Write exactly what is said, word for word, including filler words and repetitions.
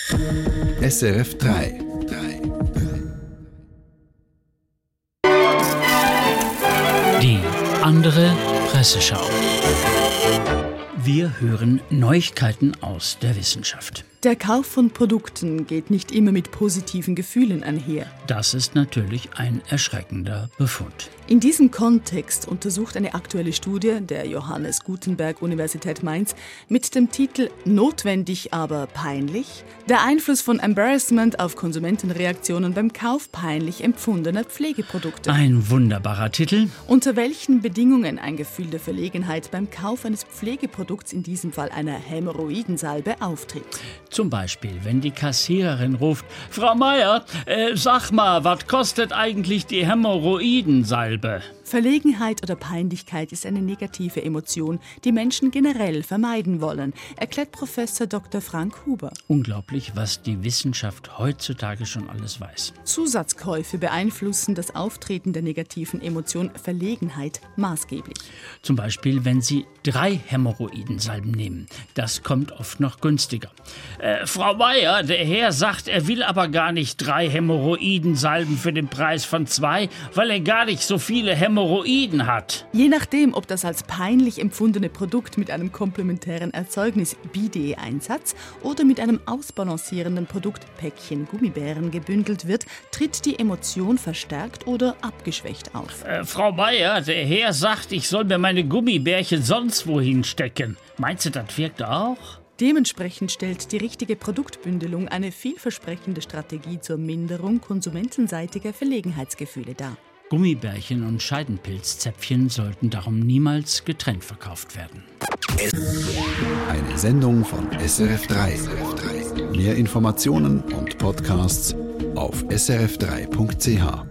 S R F drei. Die andere Presseschau. Wir hören Neuigkeiten aus der Wissenschaft. Der Kauf von Produkten geht nicht immer mit positiven Gefühlen einher. Das ist natürlich ein erschreckender Befund. In diesem Kontext untersucht eine aktuelle Studie der Johannes Gutenberg Universität Mainz mit dem Titel »Notwendig, aber peinlich« der Einfluss von Embarrassment auf Konsumentenreaktionen beim Kauf peinlich empfundener Pflegeprodukte. Ein wunderbarer Titel. Unter welchen Bedingungen ein Gefühl der Verlegenheit beim Kauf eines Pflegeprodukts, in diesem Fall einer Hämorrhoidensalbe, auftritt. Zum Beispiel, wenn die Kassiererin ruft: Frau Meier, äh, sag mal, was kostet eigentlich die Hämorrhoidensalbe? Verlegenheit oder Peinlichkeit ist eine negative Emotion, die Menschen generell vermeiden wollen, erklärt Professor Doktor Frank Huber. Unglaublich, was die Wissenschaft heutzutage schon alles weiß. Zusatzkäufe beeinflussen das Auftreten der negativen Emotion Verlegenheit maßgeblich. Zum Beispiel, wenn Sie drei Hämorrhoidensalben nehmen. Das kommt oft noch günstiger. Äh, Frau Meier, der Herr sagt, er will aber gar nicht drei Hämorrhoidensalben für den Preis von zwei, weil er gar nicht so viele Hämorrhoiden hat. Je nachdem, ob das als peinlich empfundene Produkt mit einem komplementären Erzeugnis Bidet-Einsatz oder mit einem ausbalancierenden Produkt Päckchen Gummibären gebündelt wird, tritt die Emotion verstärkt oder abgeschwächt auf. Äh, Frau Meier, der Herr sagt, ich soll mir meine Gummibärchen sonst wohin stecken. Meinst du, das wirkt auch? Dementsprechend stellt die richtige Produktbündelung eine vielversprechende Strategie zur Minderung konsumentenseitiger Verlegenheitsgefühle dar. Gummibärchen und Scheidenpilzzäpfchen sollten darum niemals getrennt verkauft werden. Eine Sendung von S R F drei. Mehr Informationen und Podcasts auf s r f drei punkt c h.